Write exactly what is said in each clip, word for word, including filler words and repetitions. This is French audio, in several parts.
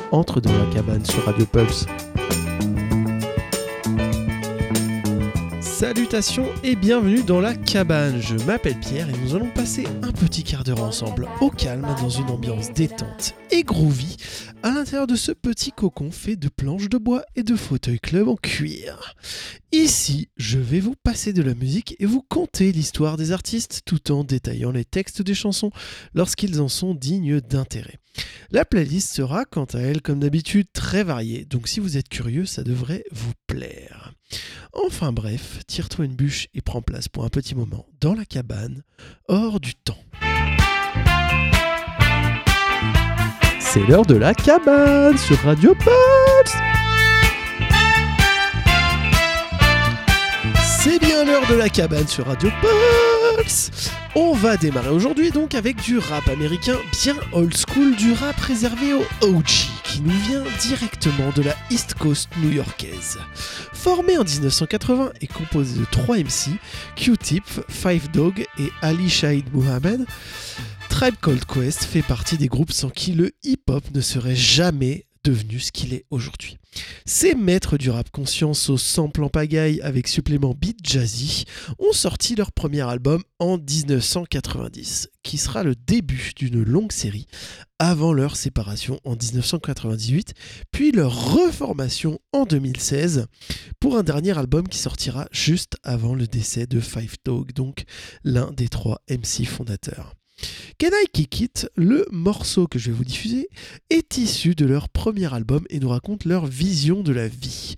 entre dans la cabane sur Radio Pulse. Salutations et bienvenue dans la cabane, je m'appelle Pierre et nous allons passer un petit quart d'heure ensemble au calme dans une ambiance détente et groovy à l'intérieur de ce petit cocon fait de planches de bois et de fauteuils club en cuir. Ici, je vais vous passer de la musique et vous conter l'histoire des artistes tout en détaillant les textes des chansons lorsqu'ils en sont dignes d'intérêt. La playlist sera quant à elle comme d'habitude très variée, donc si vous êtes curieux, ça devrait vous plaire. Enfin bref, tire-toi une bûche et prends place pour un petit moment dans la cabane, hors du temps. C'est l'heure de la cabane sur Radio Pulse. C'est bien l'heure de la cabane sur Radio Pulse. On va démarrer aujourd'hui donc avec du rap américain bien old school, du rap réservé aux O G qui nous vient directement de la East Coast new-yorkaise. Formé en dix-neuf cent quatre-vingts et composé de trois M C, Q-Tip, Five Dog et Ali Shaheed Muhammad, Tribe Called Quest fait partie des groupes sans qui le hip-hop ne serait jamais devenu ce qu'il est aujourd'hui. Ces maîtres du rap conscience au sample en pagaille avec supplément beat jazzy ont sorti leur premier album en dix-neuf cent quatre-vingt-dix, qui sera le début d'une longue série avant leur séparation en dix-neuf cent quatre-vingt-dix-huit, puis leur reformation en deux mille seize pour un dernier album qui sortira juste avant le décès de Five Dog, donc l'un des trois M C fondateurs. Can I Kick It, le morceau que je vais vous diffuser, est issu de leur premier album et nous raconte leur vision de la vie.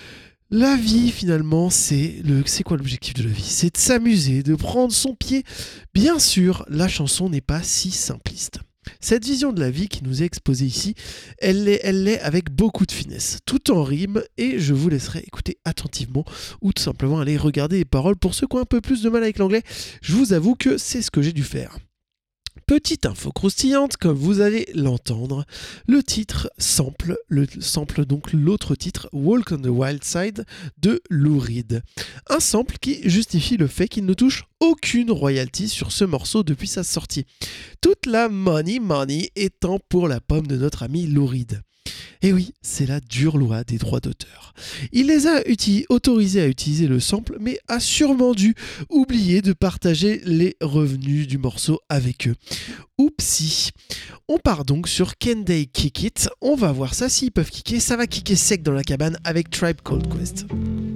La vie, finalement, c'est le, c'est quoi l'objectif de la vie ? C'est de s'amuser, de prendre son pied. Bien sûr, la chanson n'est pas si simpliste. Cette vision de la vie qui nous est exposée ici, elle l'est, elle l'est avec beaucoup de finesse, tout en rime, et je vous laisserai écouter attentivement ou tout simplement aller regarder les paroles. Pour ceux qui ont un peu plus de mal avec l'anglais, je vous avoue que c'est ce que j'ai dû faire. Petite info croustillante, comme vous allez l'entendre, le titre sample, le sample donc l'autre titre Walk on the Wild Side de Lou Reed. Un sample qui justifie le fait qu'il ne touche aucune royalty sur ce morceau depuis sa sortie. Toute la money money étant pour la pomme de notre ami Lou Reed. Et oui, c'est la dure loi des droits d'auteur. Il les a uti- autorisés à utiliser le sample, mais a sûrement dû oublier de partager les revenus du morceau avec eux. Oupsie. On part donc sur Can They Kick It. On va voir ça, s'ils peuvent kicker. Ça va kicker sec dans la cabane avec Tribe Called Quest.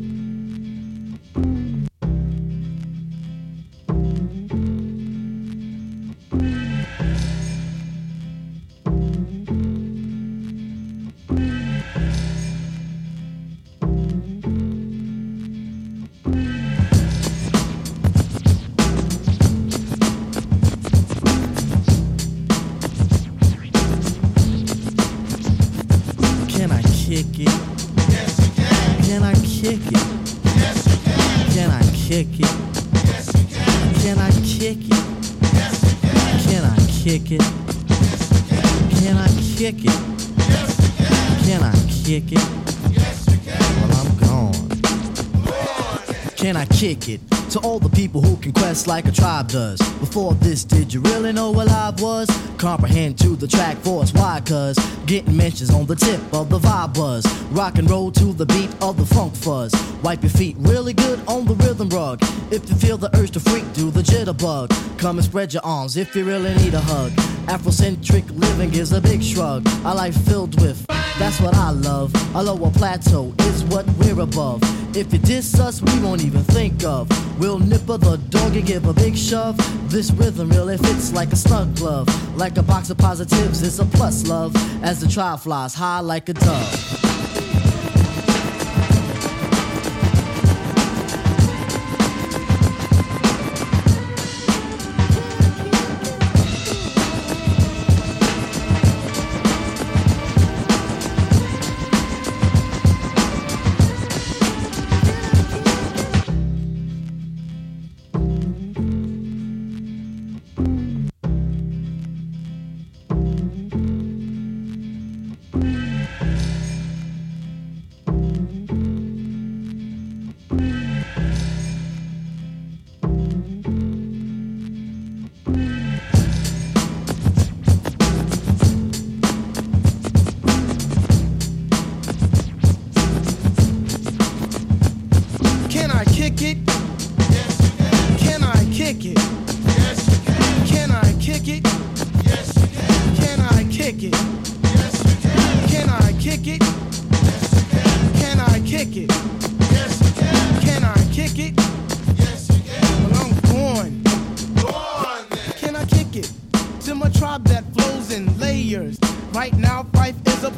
Kick it? Yes, you can. Can I kick it? Yes, you can. Can I kick it? Yes, you can. Can I kick it? Yes, you can. Can I kick it? Yes, you can. Can I kick it? Yes, you can. Can I kick it? Yes, you can. Well, I'm gone. Can I kick it? To all the people who can quest like a tribe does. Before this, did you really know what live was? Comprehend to the track force, why? Cause getting mentions on the tip of the vibe buzz. Rock and roll to the beat of the funk fuzz. Wipe your feet really good on the rhythm rug. If you feel the urge to freak, do the jitterbug. Come and spread your arms if you really need a hug. Afrocentric living is a big shrug. A life filled with, that's what I love. A lower plateau is what we're above. If you diss us, we won't even think of. We'll nipper the dog and give a big shove. This rhythm really fits like a snug glove. Like a box of positives, it's a plus love. As the tribe flies high like a dove.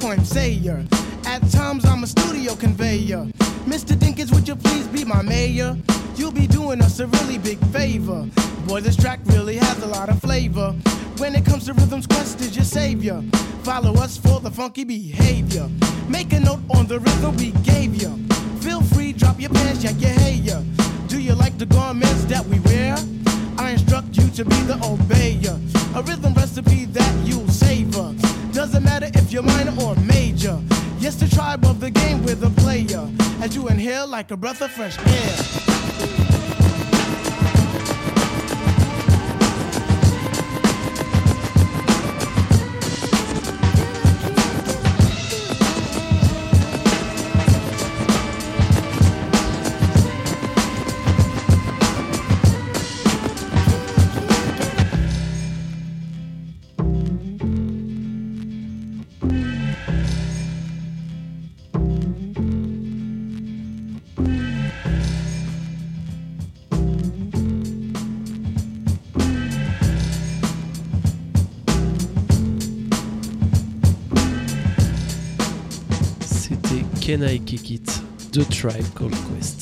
poem sayer. At times I'm a studio conveyor. Mister Dinkins, would you please be my mayor? You'll be doing us a really big favor. Boy, this track really has a lot of flavor. When it comes to rhythms, Quest is your savior. Follow us for the funky behavior. Make a note on the rhythm we gave you. Feel free, drop your pants, yank your hair. Do you like the garments that we wear? I instruct you to be the obeyer. A rhythm recipe that you'll savor. Doesn't matter if you're minor or major. Yes, the tribe of the game with a player. As you inhale like a breath of fresh air. Can I Kick It de Tribe Called Quest.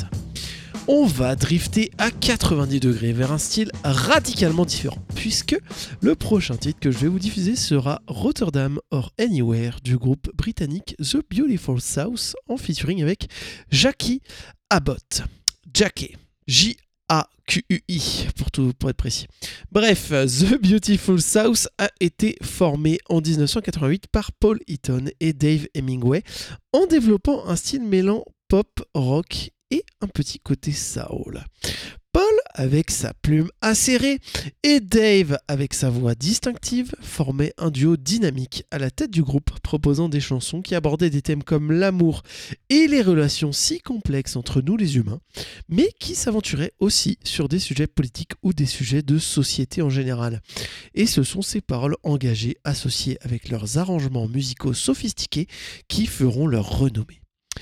On va drifter à quatre-vingt-dix degrés vers un style radicalement différent, puisque le prochain titre que je vais vous diffuser sera Rotterdam or Anywhere du groupe britannique The Beautiful South en featuring avec Jackie Abbott. Jackie, J A Q U I pour, tout, pour être précis. Bref, The Beautiful South a été formé en dix-neuf cent quatre-vingt-huit par Paul Eaton et Dave Hemingway en développant un style mêlant pop, rock et un petit côté soul. Paul avec sa plume acérée et Dave avec sa voix distinctive formaient un duo dynamique à la tête du groupe, proposant des chansons qui abordaient des thèmes comme l'amour et les relations si complexes entre nous les humains, mais qui s'aventuraient aussi sur des sujets politiques ou des sujets de société en général. Et ce sont ces paroles engagées associées avec leurs arrangements musicaux sophistiqués qui feront leur renommée.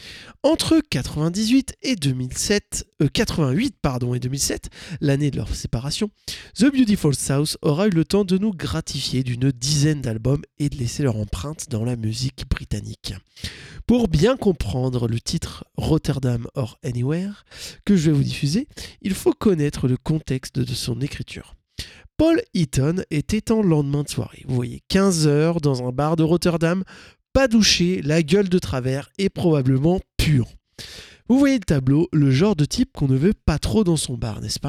Entre quatre-vingt-dix-huit et deux mille sept, euh, quatre-vingt-huit pardon, et deux mille sept, l'année de leur séparation, The Beautiful South aura eu le temps de nous gratifier d'une dizaine d'albums et de laisser leur empreinte dans la musique britannique. Pour bien comprendre le titre Rotterdam or Anywhere que je vais vous diffuser, il faut connaître le contexte de son écriture. Paul Eaton était en lendemain de soirée, vous voyez, quinze heures dans un bar de Rotterdam, pas douché, la gueule de travers et probablement puant. Vous voyez le tableau, le genre de type qu'on ne veut pas trop dans son bar, n'est-ce pas ?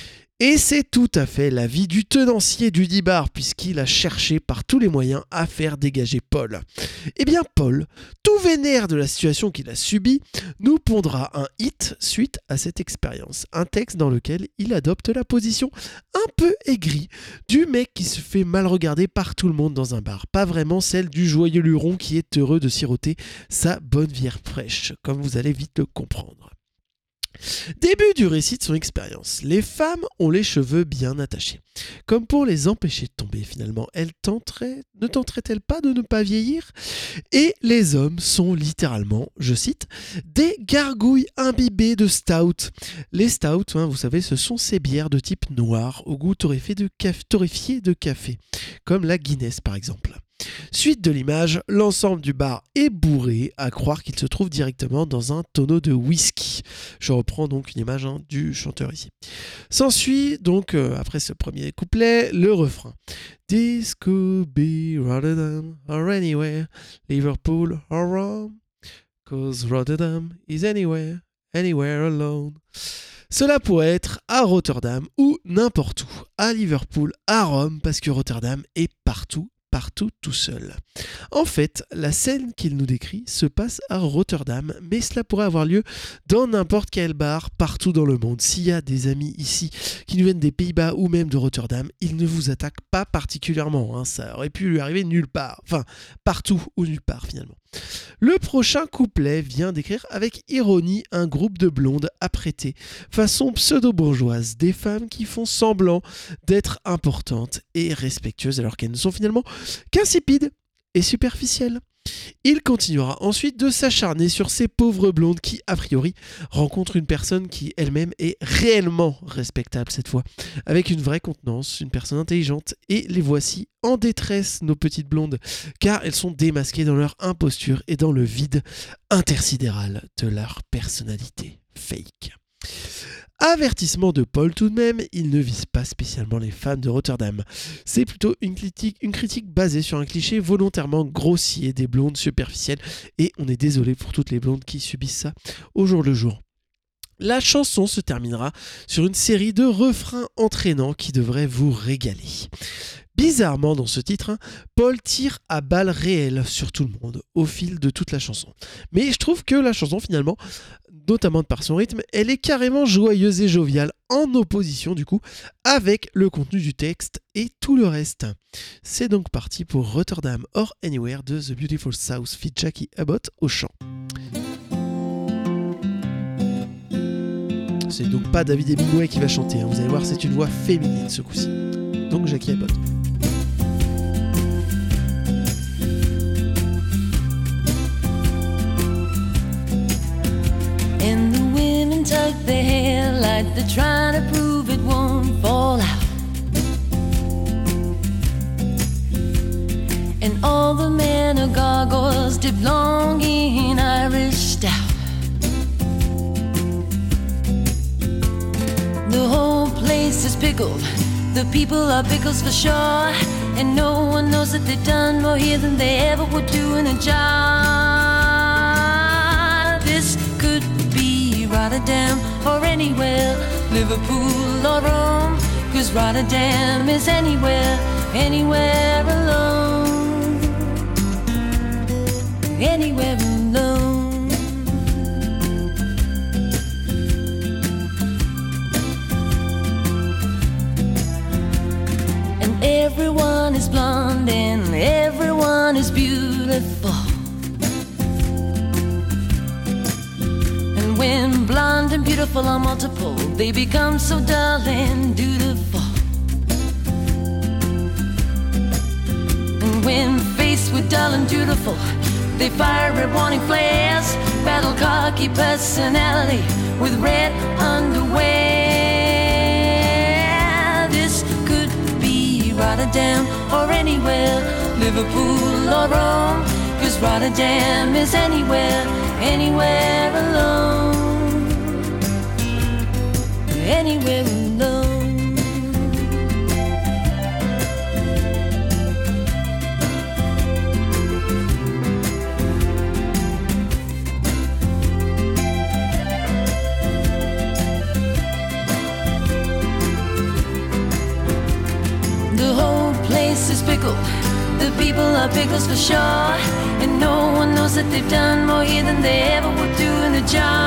Et c'est tout à fait l'avis du tenancier du dit bar, puisqu'il a cherché par tous les moyens à faire dégager Paul. Eh bien Paul, tout vénère de la situation qu'il a subie, nous pondra un hit suite à cette expérience. Un texte dans lequel il adopte la position un peu aigrie du mec qui se fait mal regarder par tout le monde dans un bar. Pas vraiment celle du joyeux luron qui est heureux de siroter sa bonne bière fraîche, comme vous allez vite le comprendre. Début du récit de son expérience. Les femmes ont les cheveux bien attachés. Comme pour les empêcher de tomber finalement, elles tenteraient, ne tenteraient-elles pas de ne pas vieillir ? Et les hommes sont littéralement, je cite, des gargouilles imbibées de stout. Les stouts, hein, vous savez, ce sont ces bières de type noir au goût torréfié de, caf- torréfié de café, comme la Guinness par exemple. Suite de l'image, l'ensemble du bar est bourré, à croire qu'il se trouve directement dans un tonneau de whisky. Je reprends donc une image hein, du chanteur ici. S'ensuit donc, euh, après ce premier couplet, le refrain. This could be Rotterdam or anywhere, Liverpool or Rome, cause Rotterdam is anywhere, anywhere alone. Cela pourrait être à Rotterdam ou n'importe où, à Liverpool, à Rome, parce que Rotterdam est partout. partout tout seul. En fait, la scène qu'il nous décrit se passe à Rotterdam, mais cela pourrait avoir lieu dans n'importe quel bar partout dans le monde. S'il y a des amis ici qui nous viennent des Pays-Bas ou même de Rotterdam, ils ne vous attaquent pas particulièrement. Hein. Ça aurait pu lui arriver nulle part. Enfin, partout ou nulle part finalement. Le prochain couplet vient décrire avec ironie un groupe de blondes apprêtées, façon pseudo-bourgeoise, des femmes qui font semblant d'être importantes et respectueuses alors qu'elles ne sont finalement qu'insipides et superficielles. Il continuera ensuite de s'acharner sur ces pauvres blondes qui, a priori, rencontrent une personne qui elle-même est réellement respectable cette fois, avec une vraie contenance, une personne intelligente, et les voici en détresse, nos petites blondes, car elles sont démasquées dans leur imposture et dans le vide intersidéral de leur personnalité fake. Avertissement de Paul tout de même, il ne vise pas spécialement les fans de Rotterdam. C'est plutôt une critique, une critique basée sur un cliché volontairement grossier des blondes superficielles, et on est désolé pour toutes les blondes qui subissent ça au jour le jour. La chanson se terminera sur une série de refrains entraînants qui devraient vous régaler. Bizarrement, dans ce titre, hein, Paul tire à balles réelles sur tout le monde au fil de toute la chanson. Mais je trouve que la chanson, finalement, notamment par son rythme, elle est carrément joyeuse et joviale, en opposition du coup avec le contenu du texte et tout le reste. C'est donc parti pour Rotterdam or Anywhere de The Beautiful South feat. Jackie Abbott au chant. C'est donc pas David Hemingway qui va chanter, hein. Vous allez voir, c'est une voix féminine ce coup-ci. Donc Jackie Abbott. And the women tuck their hair like they're trying to prove it won't fall out. And all the men are gargoyles dipped long in Irish stout. The whole place is pickled, the people are pickles for sure. And no one knows that they've done more here than they ever would do in a jar. This could be Rotterdam or anywhere, Liverpool or Rome, 'cause Rotterdam is anywhere, anywhere alone, anywhere alone. Everyone is blonde and everyone is beautiful. And when blonde and beautiful are multiple, they become so dull and dutiful. And when faced with dull and dutiful, they fire red warning flares, battle cocky personality with red underwear. This could be Rotterdam or anywhere, Liverpool or Rome, 'cause Rotterdam is anywhere, anywhere alone, anywhere alone. The whole place is pickled, the people are pickles for sure. And no one knows that they've done more here than they ever would do in a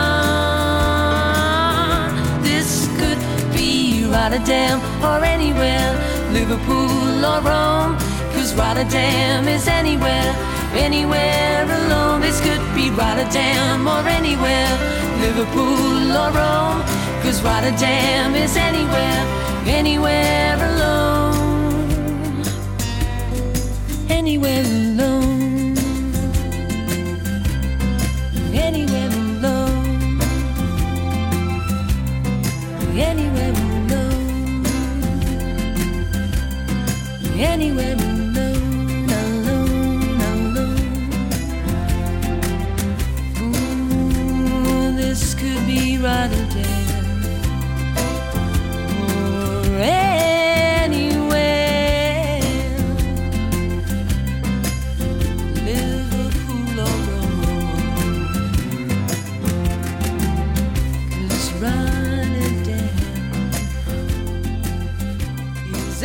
jar. This could be Rotterdam or anywhere, Liverpool or Rome, 'cause Rotterdam is anywhere, anywhere alone. This could be Rotterdam or anywhere, Liverpool or Rome, 'cause Rotterdam is anywhere, anywhere alone, anywhere alone, anywhere alone, anywhere alone, anywhere alone, alone, alone. Ooh, this could be Rotterdam or anywhere, Liverpool or Rome, 'cause Rotterdam is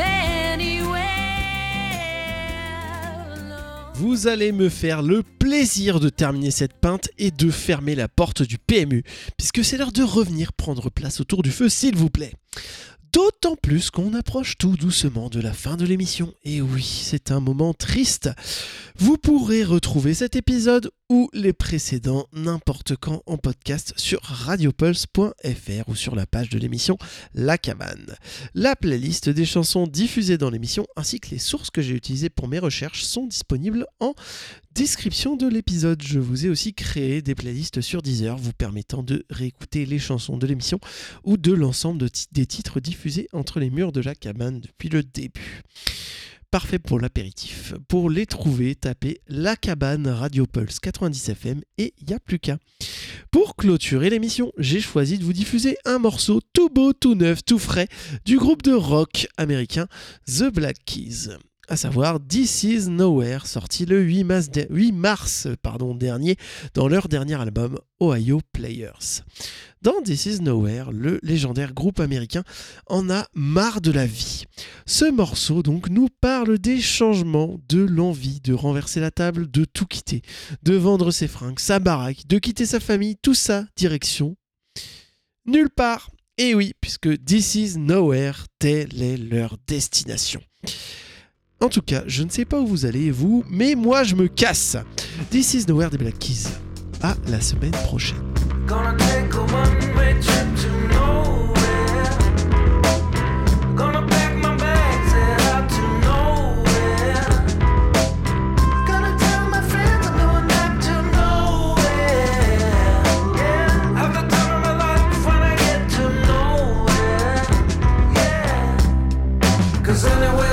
anywhere alone. Vous allez me faire le plaisir de terminer cette pinte et de fermer la porte du P M U, puisque c'est l'heure de revenir prendre place autour du feu, s'il vous plaît. D'autant plus qu'on approche tout doucement de la fin de l'émission. Et oui, c'est un moment triste. Vous pourrez retrouver cet épisode ou les précédents n'importe quand en podcast sur radiopulse point f r ou sur la page de l'émission La Cabane. La playlist des chansons diffusées dans l'émission ainsi que les sources que j'ai utilisées pour mes recherches sont disponibles en description de l'épisode. Je vous ai aussi créé des playlists sur Deezer vous permettant de réécouter les chansons de l'émission ou de l'ensemble de t- des titres diffusés entre les murs de la cabane depuis le début. Parfait pour l'apéritif. Pour les trouver, tapez La Cabane Radio Pulse quatre-vingt-dix F M et il n'y a plus qu'à. Pour clôturer l'émission, j'ai choisi de vous diffuser un morceau tout beau, tout neuf, tout frais du groupe de rock américain The Black Keys. À savoir This Is Nowhere, sorti le huit mars, de- huit mars pardon, dernier dans leur dernier album Ohio Players. Dans This Is Nowhere, le légendaire groupe américain en a marre de la vie. Ce morceau donc nous parle des changements, de l'envie de renverser la table, de tout quitter, de vendre ses fringues, sa baraque, de quitter sa famille, tout ça, direction nulle part. Et oui, puisque This Is Nowhere, telle est leur destination. En tout cas, je ne sais pas où vous allez, vous, mais moi je me casse. This Is Nowhere des Black Keys. À la semaine prochaine. Gonna take a one-way trip to nowhere. Gonna pack my bags, head out to nowhere. Gonna tell my friends I'm going back to nowhere. Yeah, have the time of my life when I get to nowhere. Yeah, 'cause anywhere